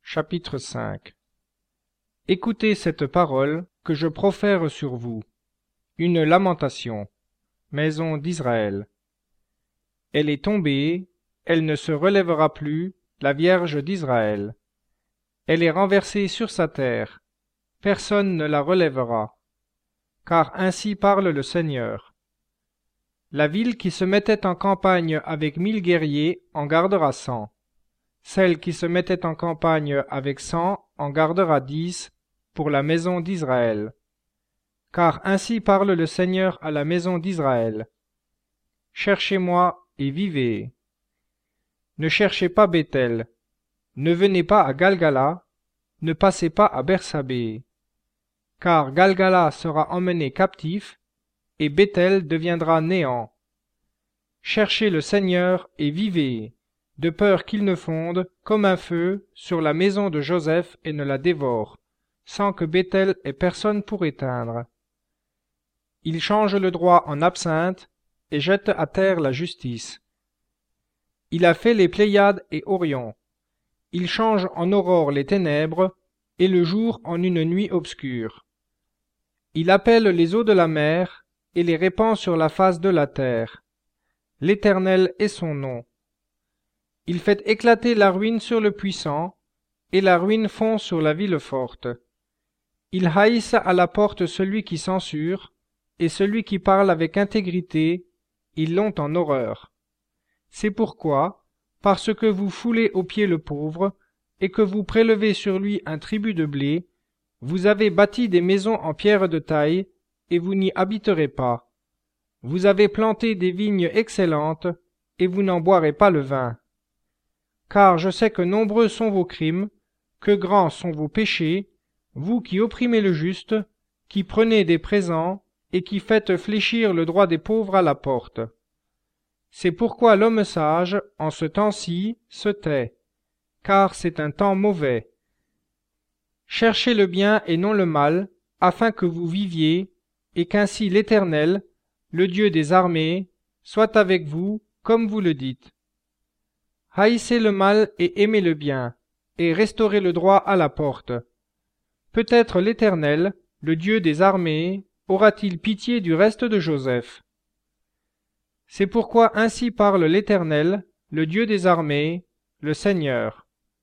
Chapitre 5. Écoutez cette parole que je profère sur vous, une lamentation, maison d'Israël. Elle est tombée, elle ne se relèvera plus, la Vierge d'Israël. Elle est renversée sur sa terre, personne ne la relèvera. Car ainsi parle le Seigneur. La ville qui se mettait en campagne avec 1000 guerriers en gardera 100. Celle qui se mettait en campagne avec 100 en gardera 10 pour la maison d'Israël. Car ainsi parle le Seigneur à la maison d'Israël. Cherchez-moi et vivez. Ne cherchez pas Béthel, ne venez pas à Galgala, ne passez pas à Bersabée. Car Galgala sera emmené captif, et Béthel deviendra néant. Cherchez le Seigneur et vivez, de peur qu'il ne fonde, comme un feu, sur la maison de Joseph et ne la dévore, sans que Béthel ait personne pour éteindre. Il change le droit en absinthe, et jette à terre la justice. Il a fait les Pléiades et Orion. Il change en aurore les ténèbres, et le jour en une nuit obscure. Il appelle les eaux de la mer, et les répand sur la face de la terre. L'Éternel est son nom. Il fait éclater la ruine sur le puissant, et la ruine fond sur la ville forte. Il haïsse à la porte celui qui censure, et celui qui parle avec intégrité, ils l'ont en horreur. C'est pourquoi, parce que vous foulez aux pieds le pauvre, et que vous prélevez sur lui un tribut de blé, vous avez bâti des maisons en pierre de taille, et vous n'y habiterez pas. Vous avez planté des vignes excellentes, et vous n'en boirez pas le vin. Car je sais que nombreux sont vos crimes, que grands sont vos péchés, vous qui opprimez le juste, qui prenez des présents, et qui faites fléchir le droit des pauvres à la porte. C'est pourquoi l'homme sage, en ce temps-ci, se tait, car c'est un temps mauvais. Cherchez le bien et non le mal, afin que vous viviez, et qu'ainsi l'Éternel, le Dieu des armées, soit avec vous, comme vous le dites. Haïssez le mal et aimez le bien, et restaurez le droit à la porte. Peut-être l'Éternel, le Dieu des armées, aura-t-il pitié du reste de Joseph. C'est pourquoi ainsi parle l'Éternel, le Dieu des armées, le Seigneur.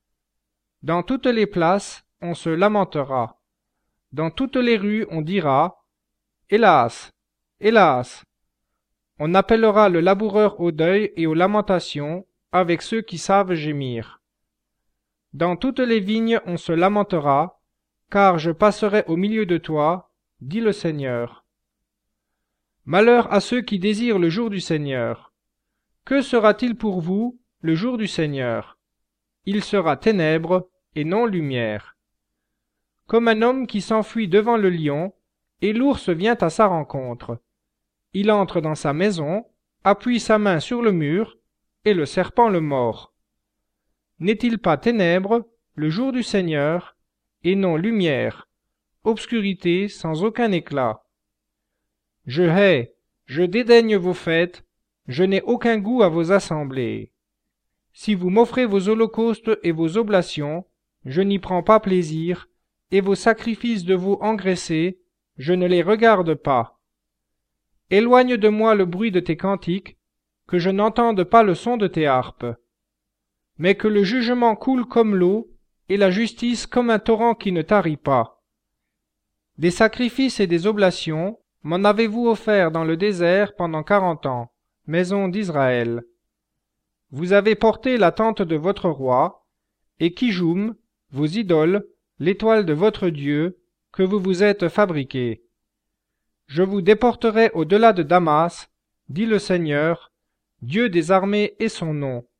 Dans toutes les places, on se lamentera. Dans toutes les rues, on dira « Hélas, hélas !» On appellera le laboureur au deuil et aux lamentations, avec ceux qui savent gémir. Dans toutes les vignes, on se lamentera, car je passerai au milieu de toi, dit le Seigneur. Malheur à ceux qui désirent le jour du Seigneur. Que sera-t-il pour vous, le jour du Seigneur? Il sera ténèbres et non lumière. Comme un homme qui s'enfuit devant le lion, et l'ours vient à sa rencontre. Il entre dans sa maison, appuie sa main sur le mur, et le serpent le mord. N'est-il pas ténèbres, le jour du Seigneur, et non lumière, obscurité sans aucun éclat? Je hais, je dédaigne vos fêtes, je n'ai aucun goût à vos assemblées. Si vous m'offrez vos holocaustes et vos oblations, je n'y prends pas plaisir, et vos sacrifices de veau engraissés, je ne les regarde pas. Éloigne de moi le bruit de tes cantiques, que je n'entende pas le son de tes harpes. Mais que le jugement coule comme l'eau, et la justice comme un torrent qui ne tarit pas. Des sacrifices et des oblations, m'en avez-vous offert dans le désert pendant 40 ans, maison d'Israël. Vous avez porté la tente de votre roi, et Kijum, vos idoles, l'étoile de votre Dieu, que vous vous êtes fabriquée. Je vous déporterai au-delà de Damas, dit le Seigneur, Dieu des armées est son nom.